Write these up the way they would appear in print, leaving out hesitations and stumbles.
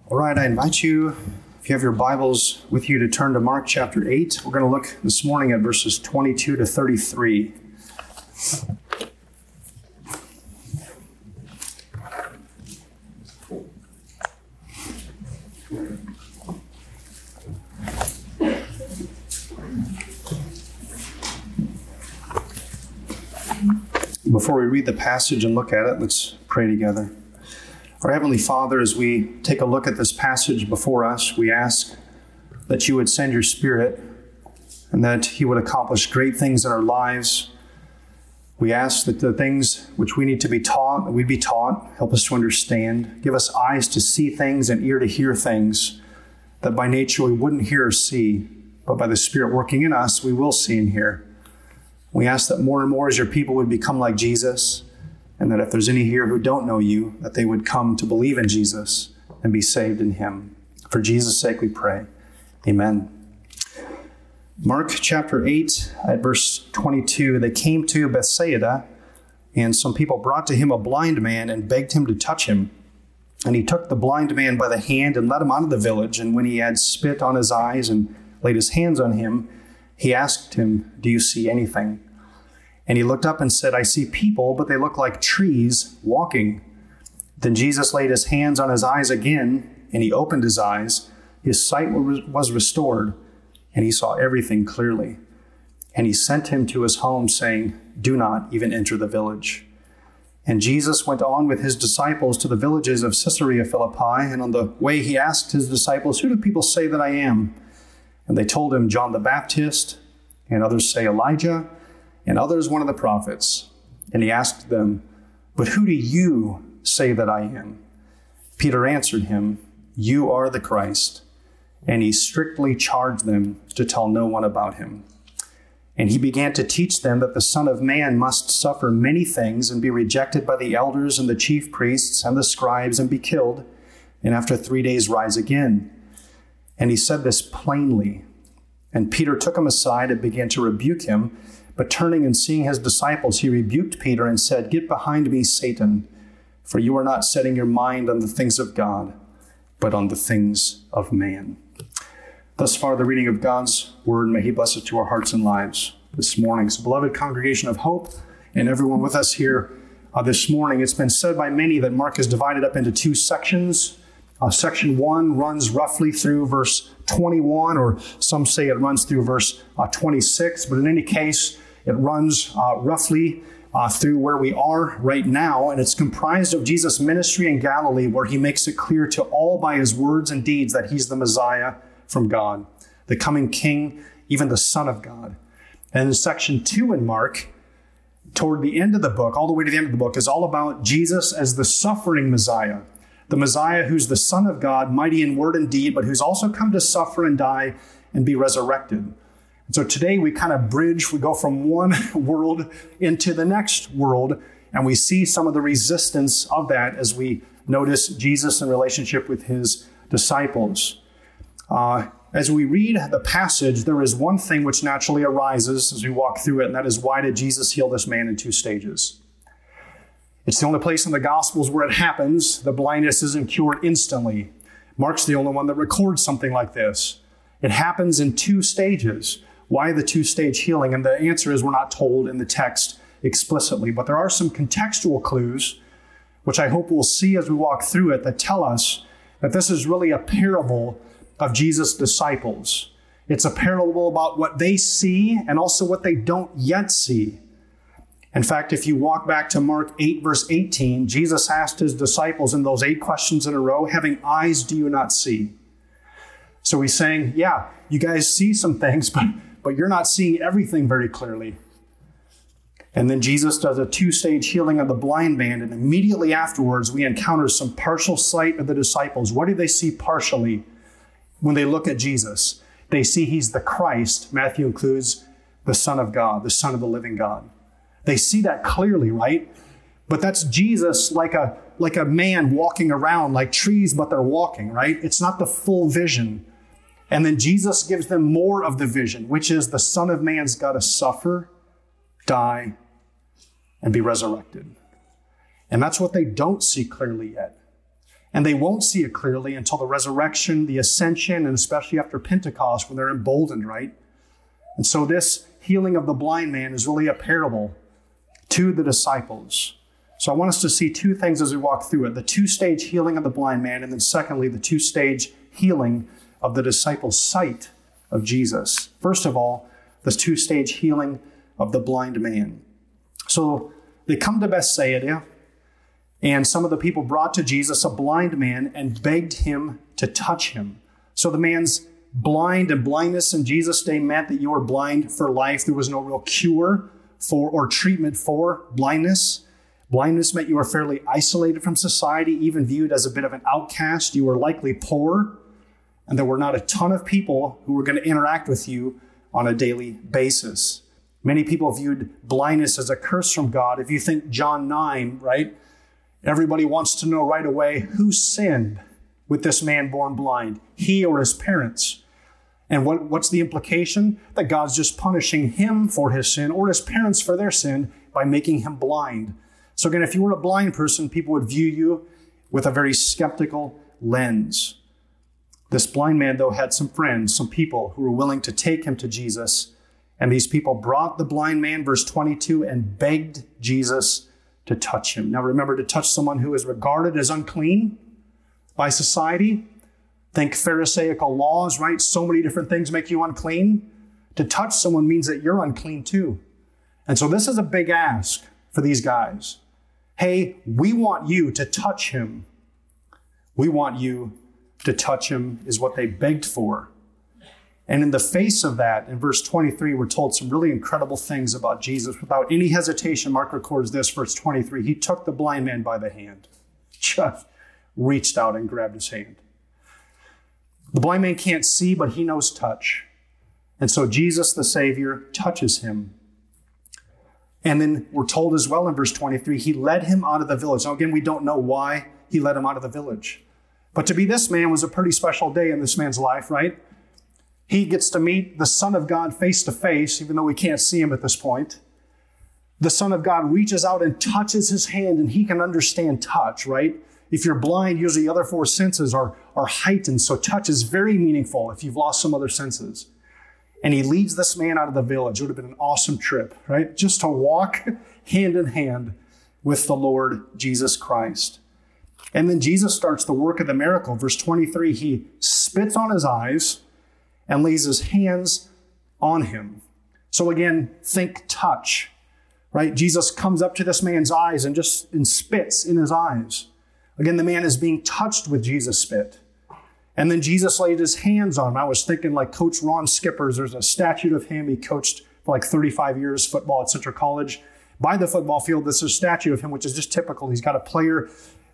All right, I invite you, if you have your Bibles with you, to turn to Mark chapter 8. We're going to look this morning at verses 22 to 33. Before we read the passage and look at it, let's pray together. Our Heavenly Father, as we take a look at this passage before us, we ask that you would send your Spirit and that he would accomplish great things in our lives. We ask that the things which we need to be taught, that we'd be taught. Help us to understand. Give us eyes to see things and ear to hear things that by nature we wouldn't hear or see, but by the Spirit working in us, we will see and hear. We ask that more and more as your people would become like Jesus, and that if there's any here who don't know you, that they would come to believe in Jesus and be saved in him. For Jesus' sake we pray. Amen. Mark chapter 8 at verse 22, they came to Bethsaida, and some people brought to him a blind man and begged him to touch him. And he took the blind man by the hand and led him out of the village. And when he had spit on his eyes and laid his hands on him, he asked him, "Do you see anything?" And he looked up and said, "I see people, but they look like trees walking." Then Jesus laid his hands on his eyes again, and he opened his eyes. His sight was restored, and he saw everything clearly. And he sent him to his home, saying, "Do not even enter the village." And Jesus went on with his disciples to the villages of Caesarea Philippi, and on the way he asked his disciples, "Who do people say that I am?" And they told him, "John the Baptist, and others say Elijah, and others one of the prophets." And he asked them, "But who do you say that I am?" Peter answered him, "You are the Christ." And he strictly charged them to tell no one about him. And he began to teach them that the Son of Man must suffer many things and be rejected by the elders and the chief priests and the scribes and be killed, and after 3 days rise again. And he said this plainly. And Peter took him aside and began to rebuke him. But turning and seeing his disciples, he rebuked Peter and said, "Get behind me, Satan, for you are not setting your mind on the things of God, but on the things of man." Thus far, the reading of God's word. May he bless it to our hearts and lives this morning. So, beloved congregation of Hope, and everyone with us here this morning, it's been said by many that Mark is divided up into two sections. Section 1 runs roughly through verse 21, or some say it runs through verse 26. But in any case, it runs roughly through where we are right now, and it's comprised of Jesus' ministry in Galilee, where he makes it clear to all by his words and deeds that he's the Messiah from God, the coming King, even the Son of God. And in section 2 in Mark, toward the end of the book, all the way to the end of the book, is all about Jesus as the suffering Messiah, the Messiah who's the Son of God, mighty in word and deed, but who's also come to suffer and die and be resurrected. And so today we kind of bridge, we go from one world into the next world, and we see some of the resistance of that as we notice Jesus in relationship with his disciples. As we read the passage, there is one thing which naturally arises as we walk through it, and that is, why did Jesus heal this man in 2 stages? It's the only place in the Gospels where it happens. The blindness isn't cured instantly. Mark's the only one that records something like this. It happens in 2 stages. Why the 2-stage healing? And the answer is, we're not told in the text explicitly, but there are some contextual clues, which I hope we'll see as we walk through it, that tell us that this is really a parable of Jesus' disciples. It's a parable about what they see and also what they don't yet see. In fact, if you walk back to Mark 8, verse 18, Jesus asked his disciples in those 8 questions in a row, "Having eyes, do you not see?" So he's saying, yeah, you guys see some things, but you're not seeing everything very clearly. And then Jesus does a 2-stage healing of the blind man, and immediately afterwards, we encounter some partial sight of the disciples. What do they see partially when they look at Jesus? They see he's the Christ. Matthew includes the Son of God, the Son of the living God. They see that clearly, right? But that's Jesus like a man walking around, like trees, but they're walking, right? It's not the full vision. And then Jesus gives them more of the vision, which is the Son of Man's got to suffer, die, and be resurrected. And that's what they don't see clearly yet. And they won't see it clearly until the resurrection, the ascension, and especially after Pentecost when they're emboldened, right? And so this healing of the blind man is really a parable to the disciples. So I want us to see two things as we walk through it. The two-stage healing of the blind man, and then secondly, the two-stage healing of the disciples' sight of Jesus. First of all, the two-stage healing of the blind man. So they come to Bethsaida, and some of the people brought to Jesus a blind man and begged him to touch him. So the man's blind, and blindness in Jesus' day meant that you were blind for life. There was no real cure for or treatment for blindness. Blindness meant you were fairly isolated from society, even viewed as a bit of an outcast. You were likely poor, and there were not a ton of people who were going to interact with you on a daily basis. Many people viewed blindness as a curse from God. If you think John 9, right? Everybody wants to know right away who sinned with this man born blind, he or his parents. And what's the implication? That God's just punishing him for his sin or his parents for their sin by making him blind. So again, if you were a blind person, people would view you with a very skeptical lens. This blind man, though, had some friends, some people who were willing to take him to Jesus. And these people brought the blind man, verse 22, and begged Jesus to touch him. Now remember, to touch someone who is regarded as unclean by society. Think Pharisaical laws, right? So many different things make you unclean. To touch someone means that you're unclean too. And so this is a big ask for these guys. Hey, we want you to touch him. We want you to touch him is what they begged for. And in the face of that, in verse 23, we're told some really incredible things about Jesus. Without any hesitation, Mark records this, verse 23. He took the blind man by the hand, just reached out and grabbed his hand. The blind man can't see, but he knows touch. And so Jesus, the Savior, touches him. And then we're told as well in verse 23, he led him out of the village. Now again, we don't know why he led him out of the village. But to be this man was a pretty special day in this man's life, right? He gets to meet the Son of God face to face, even though we can't see him at this point. The Son of God reaches out and touches his hand, and he can understand touch, right? If you're blind, usually the other four senses are heightened, so touch is very meaningful if you've lost some other senses. And he leads this man out of the village. It would have been an awesome trip, right? Just to walk hand in hand with the Lord Jesus Christ. And then Jesus starts the work of the miracle. Verse 23, he spits on his eyes and lays his hands on him. So again, think touch, right? Jesus comes up to this man's eyes and spits in his eyes. Again, the man is being touched with Jesus' spit. And then Jesus laid his hands on him. I was thinking like Coach Ron Skippers. There's a statue of him. He coached for like 35 years football at Central College. By the football field, there's a statue of him, which is just typical. He's got a player,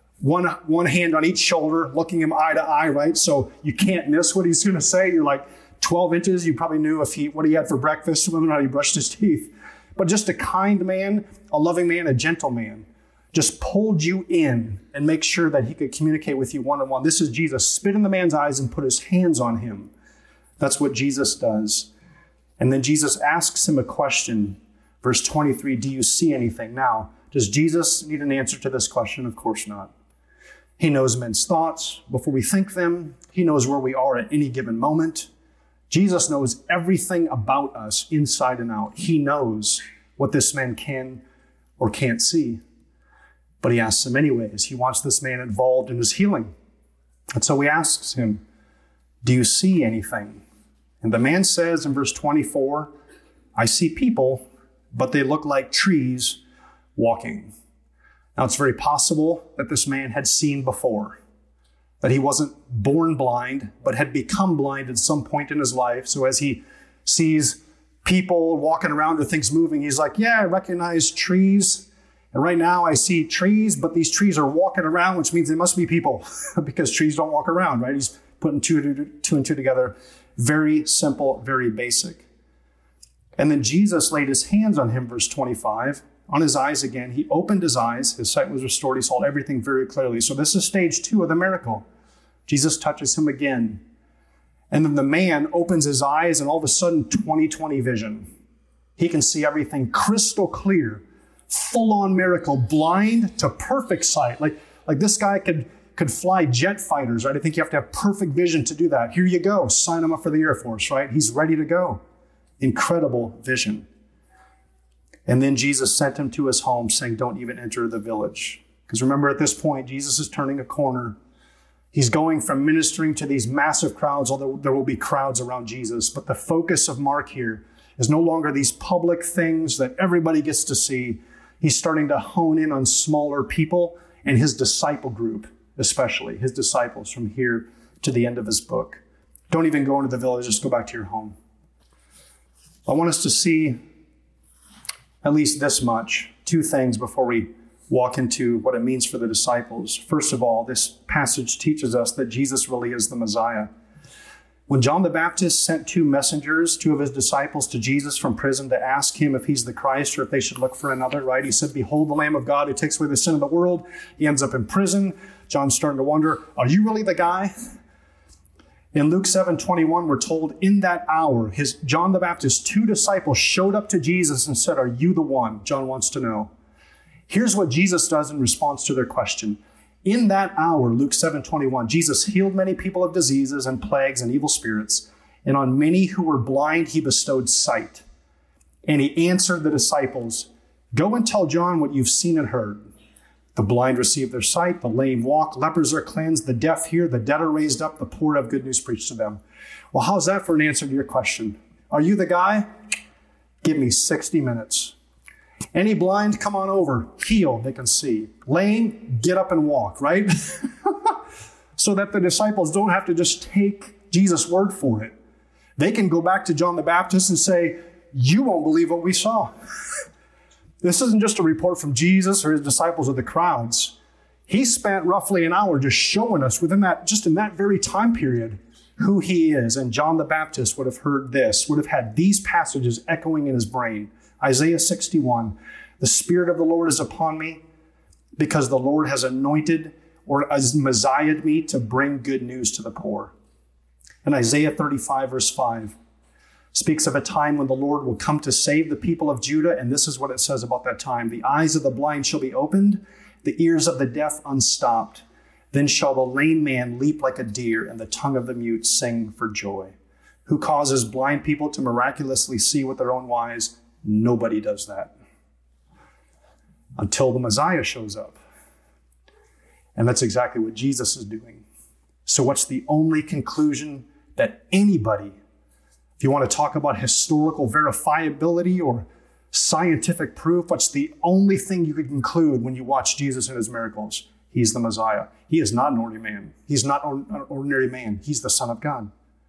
one hand on each shoulder, looking him eye to eye, right? So you can't miss what he's going to say. You're like 12 inches. You probably knew what he had for breakfast, whether or not he brushed his teeth. But just a kind man, a loving man, a gentle man. Just pulled you in and make sure that he could communicate with you one-on-one. This is Jesus. Spit in the man's eyes and put his hands on him. That's what Jesus does. And then Jesus asks him a question. Verse 23, do you see anything? Now, does Jesus need an answer to this question? Of course not. He knows men's thoughts before we think them. He knows where we are at any given moment. Jesus knows everything about us inside and out. He knows what this man can or can't see. But he asks him anyways. He wants this man involved in his healing. And so he asks him, do you see anything? And the man says in verse 24, I see people, but they look like trees walking. Now it's very possible that this man had seen before, that he wasn't born blind, but had become blind at some point in his life. So as he sees people walking around or things moving, he's like, yeah, I recognize trees. And right now I see trees, but these trees are walking around, which means they must be people because trees don't walk around, right? He's putting two and two together. Very simple, very basic. And then Jesus laid his hands on him, verse 25, on his eyes again. He opened his eyes. His sight was restored. He saw everything very clearly. So this is stage 2 of the miracle. Jesus touches him again. And then the man opens his eyes and all of a sudden 20/20 vision. He can see everything crystal clear. Full-on miracle, blind to perfect sight. Like this guy could could fly jet fighters, right? I think you have to have perfect vision to do that. Here you go. Sign him up for the Air Force, right? He's ready to go. Incredible vision. And then Jesus sent him to his home saying, don't even enter the village. Because remember, at this point, Jesus is turning a corner. He's going from ministering to these massive crowds, although there will be crowds around Jesus. But the focus of Mark here is no longer these public things that everybody gets to see. He's starting to hone in on smaller people and his disciple group, especially his disciples from here to the end of his book. Don't even go into the village, just go back to your home. I want us to see at least this much, two things before we walk into what it means for the disciples. First of all, this passage teaches us that Jesus really is the Messiah. When John the Baptist sent two messengers, two of his disciples, to Jesus from prison to ask him if he's the Christ or if they should look for another, right? He said, behold the Lamb of God who takes away the sin of the world. He ends up in prison. John's starting to wonder, are you really the guy? In Luke 7:21, we're told in that hour, John the Baptist's two disciples showed up to Jesus and said, are you the one? John wants to know. Here's what Jesus does in response to their question. In that hour, Luke 7:21, Jesus healed many people of diseases and plagues and evil spirits, and on many who were blind, he bestowed sight. And he answered the disciples, go and tell John what you've seen and heard. The blind receive their sight, the lame walk, lepers are cleansed, the deaf hear, the dead are raised up, the poor have good news preached to them. Well, how's that for an answer to your question? Are you the guy? Give me 60 minutes. Any blind, come on over. Heal, they can see. Lame, get up and walk, right? So that the disciples don't have to just take Jesus' word for it. They can go back to John the Baptist and say, you won't believe what we saw. This isn't just a report from Jesus or his disciples or the crowds. He spent roughly an hour just showing us in that very time period, who he is. And John the Baptist would have heard this, would have had these passages echoing in his brain. Isaiah 61, the Spirit of the Lord is upon me because the Lord has anointed or has Messiahed me to bring good news to the poor. And Isaiah 35, verse 5, speaks of a time when the Lord will come to save the people of Judah. And this is what it says about that time. The eyes of the blind shall be opened, the ears of the deaf unstopped. Then shall the lame man leap like a deer, and the tongue of the mute sing for joy. Who causes blind people to miraculously see with their own eyes? Nobody does that. Until the Messiah shows up. And that's exactly what Jesus is doing. So what's the only conclusion that anybody, if you want to talk about historical verifiability or scientific proof, what's the only thing you could conclude when you watch Jesus and his miracles? He's the Messiah. He is not an ordinary man. He's not an ordinary man. He's the Son of God.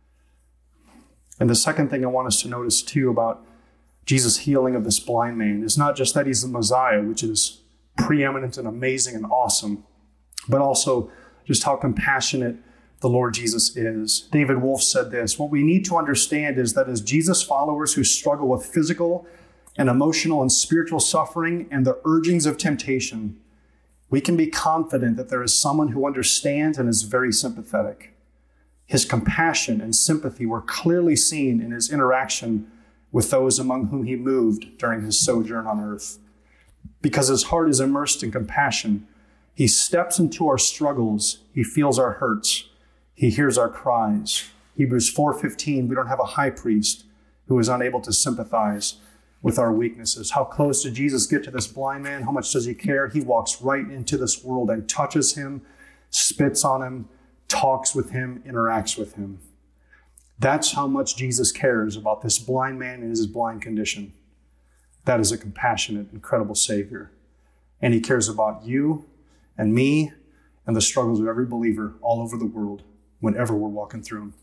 And the second thing I want us to notice too about Jesus' healing of this blind man is not just that he's the Messiah, which is preeminent and amazing and awesome, but also just how compassionate the Lord Jesus is. David Wolf said this, what we need to understand is that as Jesus followers who struggle with physical and emotional and spiritual suffering and the urgings of temptation, we can be confident that there is someone who understands and is very sympathetic. His compassion and sympathy were clearly seen in his interaction with those among whom he moved during his sojourn on earth. Because his heart is immersed in compassion, he steps into our struggles, he feels our hurts, he hears our cries. Hebrews 4:15, we don't have a high priest who is unable to sympathize with our weaknesses. How close did Jesus get to this blind man? How much does he care? He walks right into this world and touches him, spits on him, talks with him, interacts with him. That's how much Jesus cares about this blind man and his blind condition. That is a compassionate, incredible Savior. And he cares about you and me and the struggles of every believer all over the world whenever we're walking through them.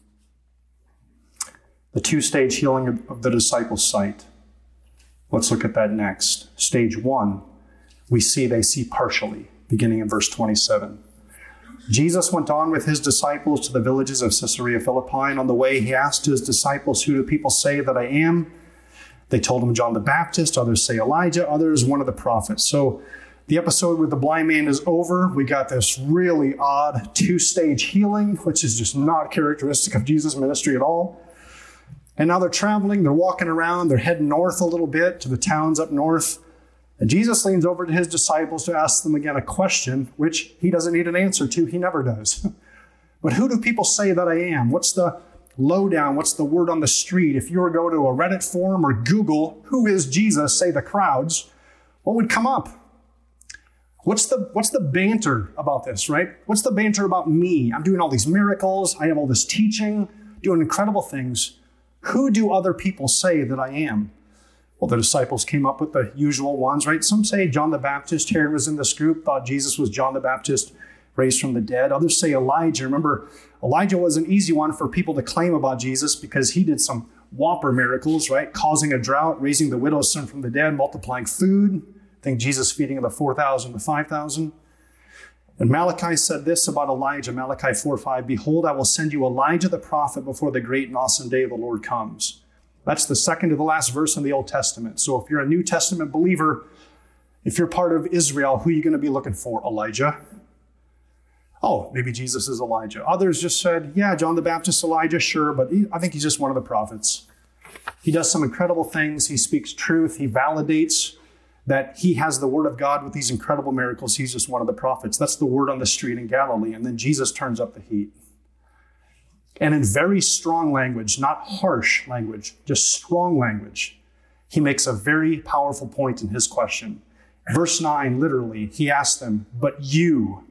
The two-stage healing of the disciples' sight. Let's look at that next. Stage 1, they see partially, beginning in verse 27. Jesus went on with his disciples to the villages of Caesarea Philippi, and on the way he asked his disciples, who do people say that I am? They told him John the Baptist, others say Elijah, others one of the prophets. So the episode with the blind man is over. We got this really odd two-stage healing, which is just not characteristic of Jesus' ministry at all. And now they're traveling, they're walking around, they're heading north a little bit to the towns up north. And Jesus leans over to his disciples to ask them again a question, which he doesn't need an answer to. He never does. But who do people say that I am? What's the lowdown? What's the word on the street? If you were to go to a Reddit forum or Google, who is Jesus, say the crowds, what would come up? What's the banter about this, right? What's the banter about me? I'm doing all these miracles. I have all this teaching, doing incredible things. Who do other people say that I am? Well, the disciples came up with the usual ones, right? Some say John the Baptist. Herod was in this group, thought Jesus was John the Baptist raised from the dead. Others say Elijah. Remember, Elijah was an easy one for people to claim about Jesus because he did some whopper miracles, right? Causing a drought, raising the widow's son from the dead, multiplying food. I think Jesus feeding the 4,000 to 5,000. And Malachi said this about Elijah, Malachi 4:5, "Behold, I will send you Elijah the prophet before the great and awesome day of the Lord comes." That's the second to the last verse in the Old Testament. So if you're a New Testament believer, if you're part of Israel, who are you going to be looking for? Elijah? Oh, maybe Jesus is Elijah. Others just said, yeah, John the Baptist, Elijah, sure, but I think he's just one of the prophets. He does some incredible things. He speaks truth. He validates that he has the word of God with these incredible miracles. He's just one of the prophets. That's the word on the street in Galilee. And then Jesus turns up the heat. And in very strong language, not harsh language, just strong language, he makes a very powerful point in his question. Verse 9, literally, he asks them, "But you,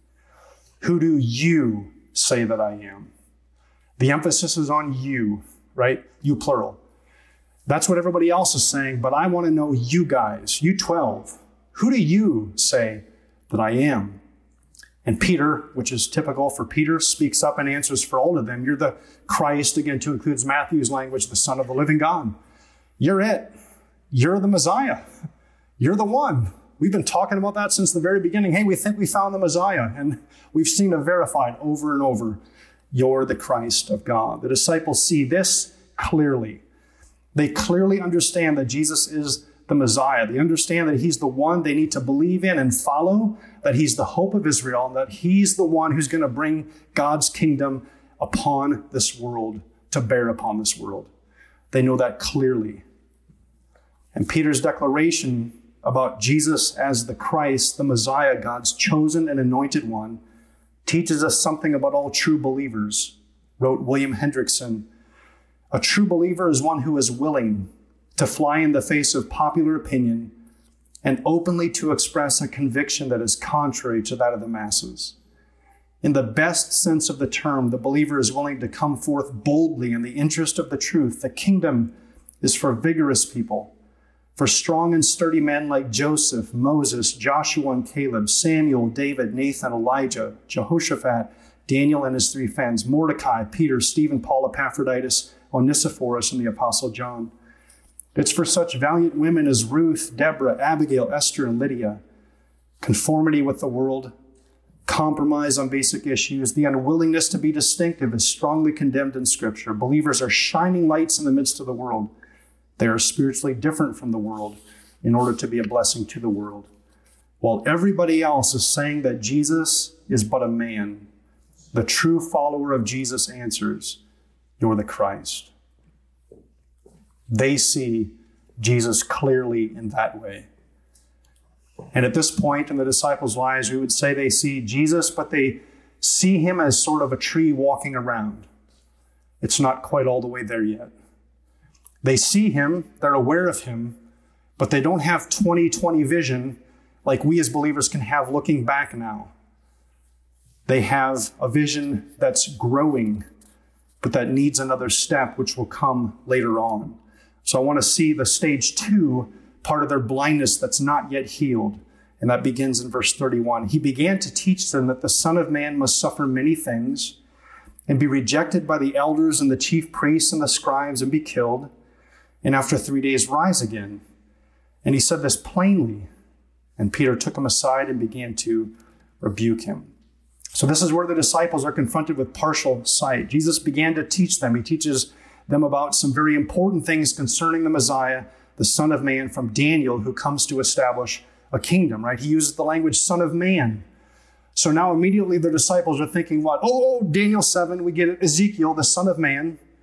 who do you say that I am?" The emphasis is on you, right? You plural. That's what everybody else is saying, but I want to know you guys, you 12. Who do you say that I am? And Peter, which is typical for Peter, speaks up and answers for all of them. You're the Christ, again, to include Matthew's language, the Son of the living God. You're it. You're the Messiah. You're the one. We've been talking about that since the very beginning. Hey, we think we found the Messiah, and we've seen it verified over and over. You're the Christ of God. The disciples see this clearly. They clearly understand that Jesus is the Messiah. They understand that he's the one they need to believe in and follow, that he's the hope of Israel, and that he's the one who's going to bring God's kingdom upon this world, to bear upon this world. They know that clearly. And Peter's declaration about Jesus as the Christ, the Messiah, God's chosen and anointed one, teaches us something about all true believers, wrote William Hendrickson. A true believer is one who is willing to fly in the face of popular opinion and openly to express a conviction that is contrary to that of the masses. In the best sense of the term, the believer is willing to come forth boldly in the interest of the truth. The kingdom is for vigorous people, for strong and sturdy men like Joseph, Moses, Joshua and Caleb, Samuel, David, Nathan, Elijah, Jehoshaphat, Daniel and his three friends, Mordecai, Peter, Stephen, Paul, Epaphroditus, Onesiphorus, and the Apostle John. It's for such valiant women as Ruth, Deborah, Abigail, Esther, and Lydia. Conformity with the world, compromise on basic issues, the unwillingness to be distinctive is strongly condemned in Scripture. Believers are shining lights in the midst of the world. They are spiritually different from the world in order to be a blessing to the world. While everybody else is saying that Jesus is but a man, the true follower of Jesus answers, "You're the Christ." They see Jesus clearly in that way. And at this point in the disciples' lives, we would say they see Jesus, but they see him as sort of a tree walking around. It's not quite all the way there yet. They see him, they're aware of him, but they don't have 20/20 vision like we as believers can have looking back now. They have a vision that's growing, but that needs another step, which will come later on. So I want to see the stage 2 part of their blindness that's not yet healed. And that begins in verse 31. He began to teach them that the Son of Man must suffer many things and be rejected by the elders and the chief priests and the scribes and be killed, and after 3 days rise again. And he said this plainly. And Peter took him aside and began to rebuke him. So this is where the disciples are confronted with partial sight. Jesus began to teach them. He teaches them about some very important things concerning the Messiah, the Son of Man, from Daniel, who comes to establish a kingdom, right? He uses the language Son of Man. So now immediately the disciples are thinking, what? Oh, Daniel 7, we get it. Ezekiel, the Son of Man.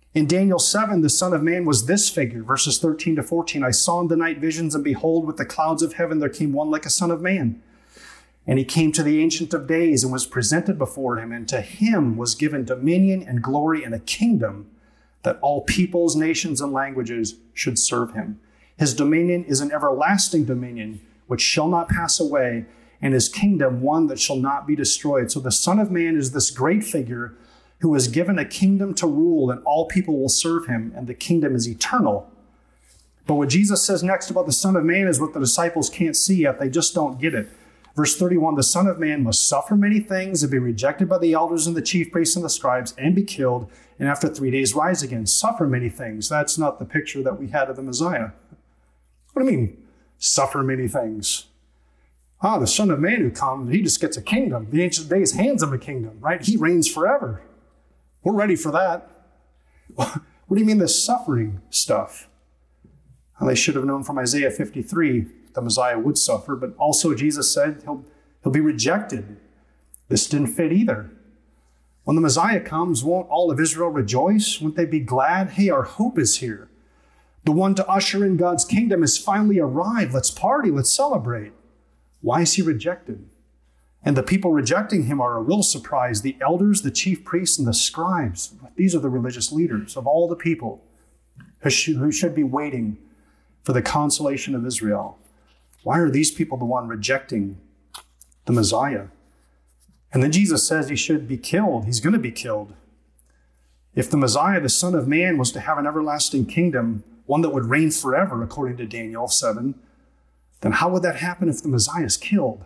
In Daniel 7, the Son of Man was this figure, verses 13 to 14. I saw in the night visions, and behold, with the clouds of heaven there came one like a son of man. And he came to the Ancient of Days and was presented before him, and to him was given dominion and glory and a kingdom that all peoples, nations, and languages should serve him. His dominion is an everlasting dominion which shall not pass away, and his kingdom one that shall not be destroyed. So the Son of Man is this great figure who is given a kingdom to rule, and all people will serve him, and the kingdom is eternal. But what Jesus says next about the Son of Man is what the disciples can't see yet. They just don't get it. Verse 31, the Son of Man must suffer many things and be rejected by the elders and the chief priests and the scribes and be killed, and after 3 days rise again. Suffer many things. That's not the picture that we had of the Messiah. What do you mean, suffer many things? The Son of Man who comes, he just gets a kingdom. The Ancient of Days hands him a kingdom, right? He reigns forever. We're ready for that. What do you mean this suffering stuff? Well, they should have known from Isaiah 53 the Messiah would suffer, but also Jesus said he'll be rejected. This didn't fit either. When the Messiah comes, won't all of Israel rejoice? Won't they be glad? Hey, our hope is here. The one to usher in God's kingdom has finally arrived. Let's party, let's celebrate. Why is he rejected? And the people rejecting him are a real surprise. The elders, the chief priests, and the scribes. These are the religious leaders of all the people who should be waiting for the consolation of Israel. Why are these people the one rejecting the Messiah? And then Jesus says he should be killed. He's going to be killed. If the Messiah, the Son of Man, was to have an everlasting kingdom, one that would reign forever, according to Daniel 7, then how would that happen if the Messiah is killed?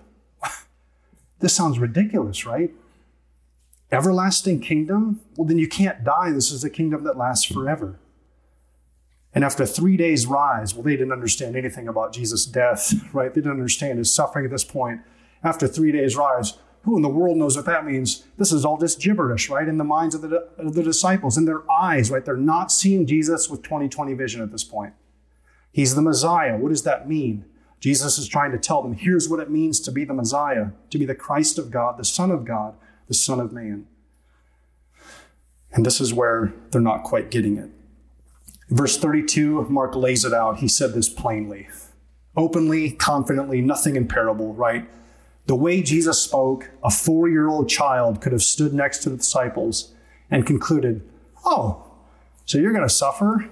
This sounds ridiculous, right? Everlasting kingdom? Well, then you can't die. This is a kingdom that lasts forever. And after 3 days rise, well, they didn't understand anything about Jesus' death, right? They didn't understand his suffering at this point. After 3 days rise, who in the world knows what that means? This is all just gibberish, right? In the minds of the disciples, in their eyes, right? They're not seeing Jesus with 20/20 vision at this point. He's the Messiah. What does that mean? Jesus is trying to tell them, here's what it means to be the Messiah, to be the Christ of God, the Son of God, the Son of Man. And this is where they're not quite getting it. Verse 32, Mark lays it out. He said this plainly, openly, confidently, nothing in parable, right? The way Jesus spoke, a 4-year-old child could have stood next to the disciples and concluded, oh, so you're going to suffer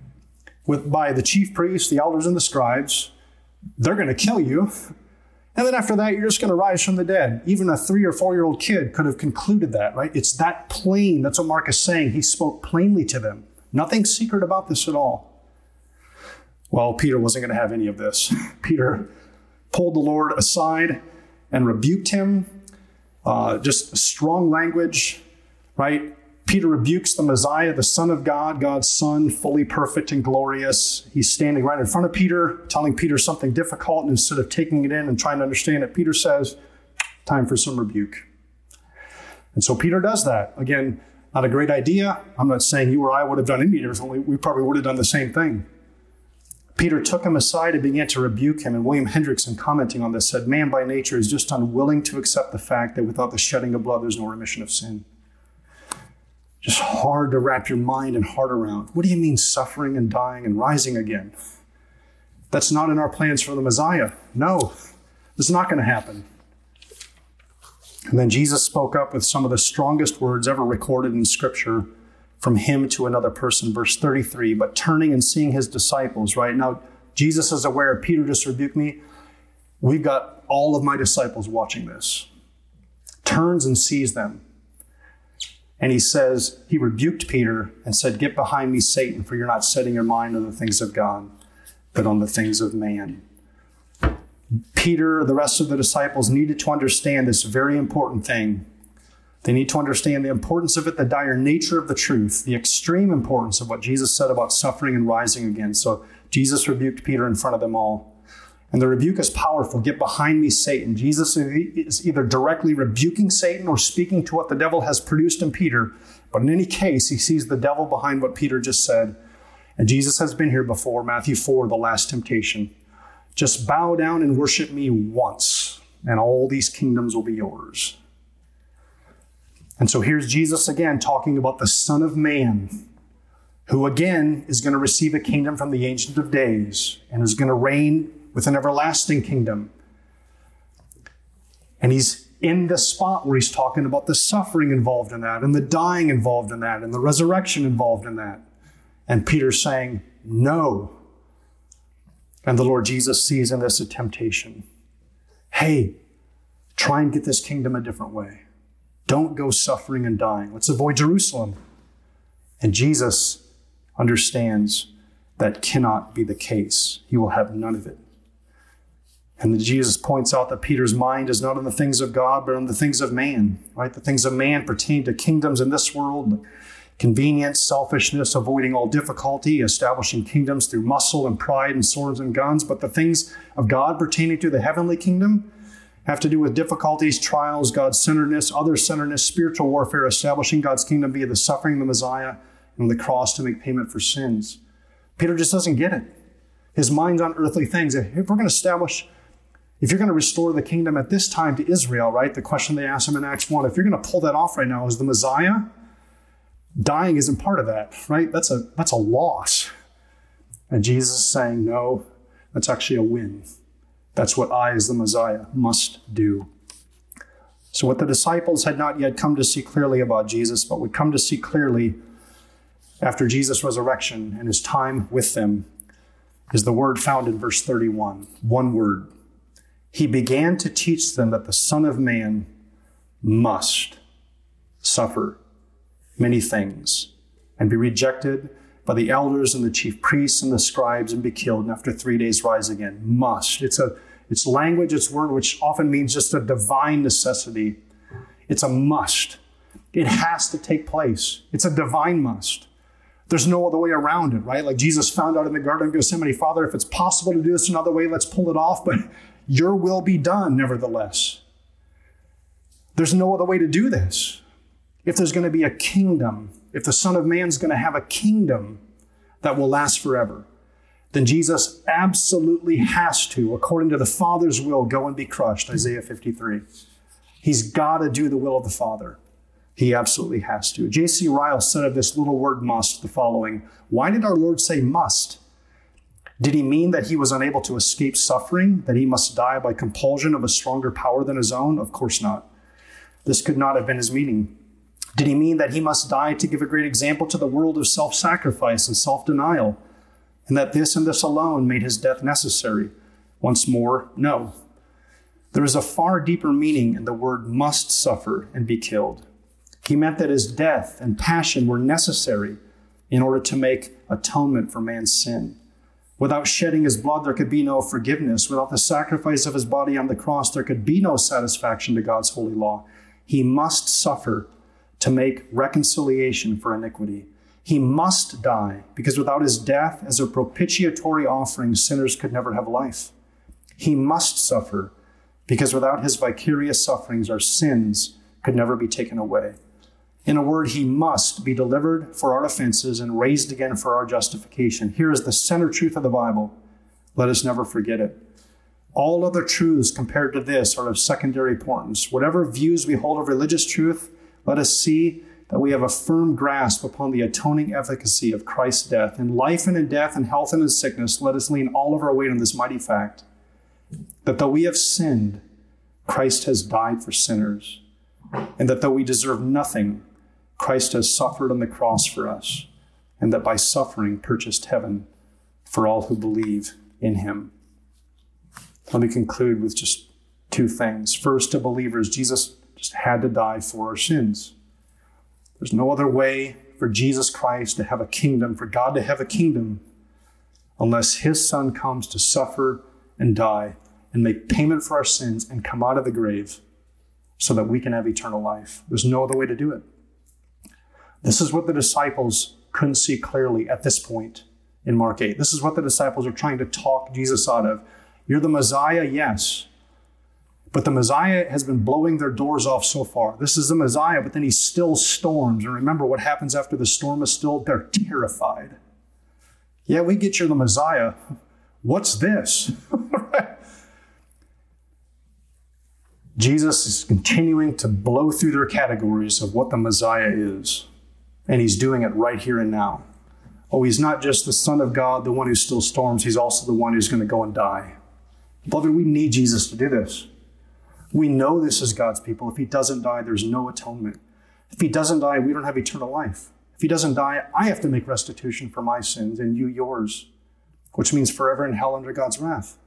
by the chief priests, the elders, and the scribes. They're going to kill you. And then after that, you're just going to rise from the dead. Even a 3 or 4-year-old kid could have concluded that, right? It's that plain. That's what Mark is saying. He spoke plainly to them. Nothing secret about this at all. Well, Peter wasn't going to have any of this. Peter pulled the Lord aside and rebuked him. Just strong language, right? Peter rebukes the Messiah, the Son of God, God's Son, fully perfect and glorious. He's standing right in front of Peter, telling Peter something difficult, and instead of taking it in and trying to understand it, Peter says, time for some rebuke. And so Peter does that. Again, not a great idea. I'm not saying you or I would have done any differently. We probably would have done the same thing. Peter took him aside and began to rebuke him. And William Hendrickson, commenting on this, said, man by nature is just unwilling to accept the fact that without the shedding of blood, there's no remission of sin. Just hard to wrap your mind and heart around. What do you mean suffering and dying and rising again? That's not in our plans for the Messiah. No, it's not going to happen. And then Jesus spoke up with some of the strongest words ever recorded in Scripture from him to another person. Verse 33, but turning and seeing his disciples, right? Now, Jesus is aware, Peter just rebuked me. We've got all of my disciples watching this. Turns and sees them. And he says, he rebuked Peter and said, get behind me, Satan, for you're not setting your mind on the things of God, but on the things of man. Peter, the rest of the disciples needed to understand this very important thing. They need to understand the importance of it, the dire nature of the truth, the extreme importance of what Jesus said about suffering and rising again. So Jesus rebuked Peter in front of them all. And the rebuke is powerful. Get behind me, Satan. Jesus is either directly rebuking Satan or speaking to what the devil has produced in Peter. But in any case, he sees the devil behind what Peter just said. And Jesus has been here before, Matthew 4, the last temptation. Just bow down and worship me once, and all these kingdoms will be yours. And so here's Jesus again talking about the Son of Man, who again is going to receive a kingdom from the Ancient of Days and is going to reign with an everlasting kingdom. And he's in the spot where he's talking about the suffering involved in that and the dying involved in that and the resurrection involved in that. And Peter's saying, no. And the Lord Jesus sees in this a temptation. Hey, try and get this kingdom a different way. Don't go suffering and dying. Let's avoid Jerusalem. And Jesus understands that cannot be the case. He will have none of it. And then Jesus points out that Peter's mind is not on the things of God, but on the things of man, right? The things of man pertain to kingdoms in this world, convenience, selfishness, avoiding all difficulty, establishing kingdoms through muscle and pride and swords and guns. But the things of God pertaining to the heavenly kingdom have to do with difficulties, trials, God-centeredness, other-centeredness, spiritual warfare, establishing God's kingdom via the suffering of the Messiah and the cross to make payment for sins. Peter just doesn't get it. His mind's on earthly things. If you're going to restore the kingdom at this time to Israel, right? The question they asked him in Acts 1, if you're going to pull that off right now as the Messiah, dying isn't part of that, right? That's a loss. And Jesus is saying, no, that's actually a win. That's what I, as the Messiah, must do. So what the disciples had not yet come to see clearly about Jesus, but would come to see clearly after Jesus' resurrection and his time with them, is the word found in verse 31. One word. He began to teach them that the Son of Man must suffer many things and be rejected by the elders and the chief priests and the scribes and be killed, and after 3 days rise again. Must. It's language, it's word, which often means just a divine necessity. It's a must. It has to take place. It's a divine must. There's no other way around it, right? Like Jesus found out in the Garden of Gethsemane, Father, if it's possible to do this another way, let's pull it off, but your will be done, nevertheless. There's no other way to do this. If there's going to be a kingdom, if the Son of Man's going to have a kingdom that will last forever, then Jesus absolutely has to, according to the Father's will, go and be crushed, Isaiah 53. He's got to do the will of the Father. He absolutely has to. J.C. Ryle said of this little word must the following: why did our Lord say must? Did he mean that he was unable to escape suffering, that he must die by compulsion of a stronger power than his own? Of course not. This could not have been his meaning. Did he mean that he must die to give a great example to the world of self-sacrifice and self-denial, and that this and this alone made his death necessary? Once more, no. There is a far deeper meaning in the word must suffer and be killed. He meant that his death and passion were necessary in order to make atonement for man's sin. Without shedding his blood, there could be no forgiveness. Without the sacrifice of his body on the cross, there could be no satisfaction to God's holy law. He must suffer to make reconciliation for iniquity. He must die, because without his death as a propitiatory offering, sinners could never have life. He must suffer, because without his vicarious sufferings, our sins could never be taken away. In a word, he must be delivered for our offenses and raised again for our justification. Here is the center truth of the Bible. Let us never forget it. All other truths compared to this are of secondary importance. Whatever views we hold of religious truth, let us see that we have a firm grasp upon the atoning efficacy of Christ's death. In life and in death, in health and in sickness, let us lean all of our weight on this mighty fact, that though we have sinned, Christ has died for sinners, and that though we deserve nothing, Christ has suffered on the cross for us, and that by suffering purchased heaven for all who believe in him. Let me conclude with just two things. First, to believers, Jesus just had to die for our sins. There's no other way for Jesus Christ to have a kingdom, for God to have a kingdom, unless his Son comes to suffer and die and make payment for our sins and come out of the grave so that we can have eternal life. There's no other way to do it. This is what the disciples couldn't see clearly at this point in Mark 8. This is what the disciples are trying to talk Jesus out of. You're the Messiah, yes. But the Messiah has been blowing their doors off so far. This is the Messiah, but then he still storms. And remember what happens after the storm is stilled? They're terrified. Yeah, we get you're the Messiah. What's this? Jesus is continuing to blow through their categories of what the Messiah is. And he's doing it right here and now. Oh, he's not just the Son of God, the one who still storms. He's also the one who's going to go and die. Beloved, we need Jesus to do this. We know this as God's people. If he doesn't die, there's no atonement. If he doesn't die, we don't have eternal life. If he doesn't die, I have to make restitution for my sins and you yours, which means forever in hell under God's wrath.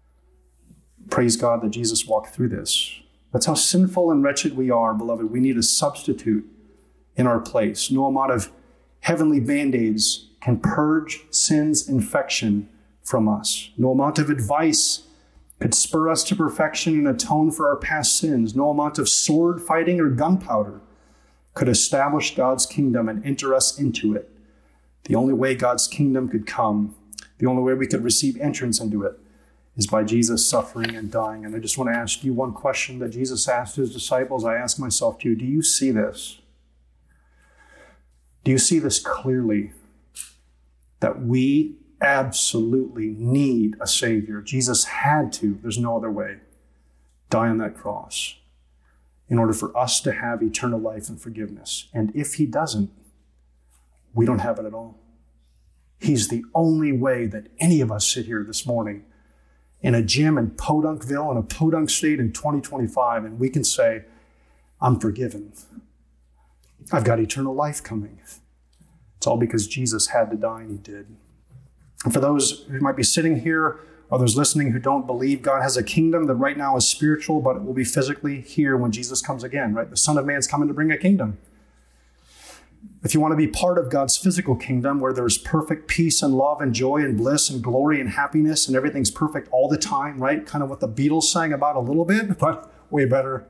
Praise God that Jesus walked through this. That's how sinful and wretched we are, beloved. We need a substitute in our place. No amount of heavenly band-aids can purge sin's infection from us. No amount of advice could spur us to perfection and atone for our past sins. No amount of sword fighting or gunpowder could establish God's kingdom and enter us into it. The only way God's kingdom could come, the only way we could receive entrance into it, is by Jesus suffering and dying. And I just want to ask you one question that Jesus asked his disciples. I ask myself too, do you see this? Do you see this clearly? That we absolutely need a Savior. Jesus had to, there's no other way, die on that cross in order for us to have eternal life and forgiveness. And if he doesn't, we don't have it at all. He's the only way that any of us sit here this morning in a gym in Podunkville, in a Podunk state in 2025, and we can say, I'm forgiven. I've got eternal life coming. It's all because Jesus had to die, and he did. And for those who might be sitting here, or those listening who don't believe, God has a kingdom that right now is spiritual, but it will be physically here when Jesus comes again, right? The Son of Man's coming to bring a kingdom. If you want to be part of God's physical kingdom where there's perfect peace and love and joy and bliss and glory and happiness and everything's perfect all the time, right? Kind of what the Beatles sang about a little bit, but way better.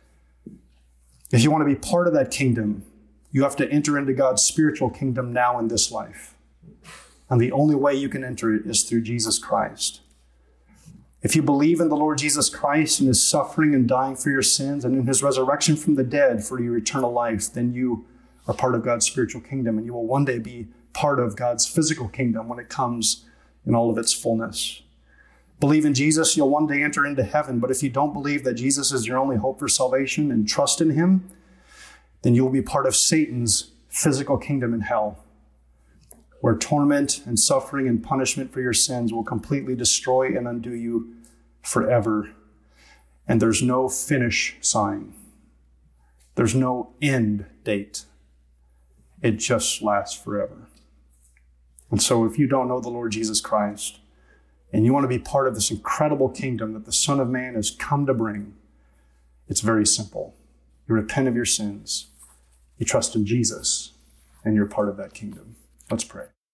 If you want to be part of that kingdom, you have to enter into God's spiritual kingdom now in this life. And the only way you can enter it is through Jesus Christ. If you believe in the Lord Jesus Christ and his suffering and dying for your sins and in his resurrection from the dead for your eternal life, then you are part of God's spiritual kingdom, and you will one day be part of God's physical kingdom when it comes in all of its fullness. Believe in Jesus, you'll one day enter into heaven. But if you don't believe that Jesus is your only hope for salvation and trust in him, then you will be part of Satan's physical kingdom in hell, where torment and suffering and punishment for your sins will completely destroy and undo you forever. And there's no finish sign. There's no end date. It just lasts forever. And so if you don't know the Lord Jesus Christ, and you want to be part of this incredible kingdom that the Son of Man has come to bring, it's very simple. You repent of your sins, you trust in Jesus, and you're part of that kingdom. Let's pray.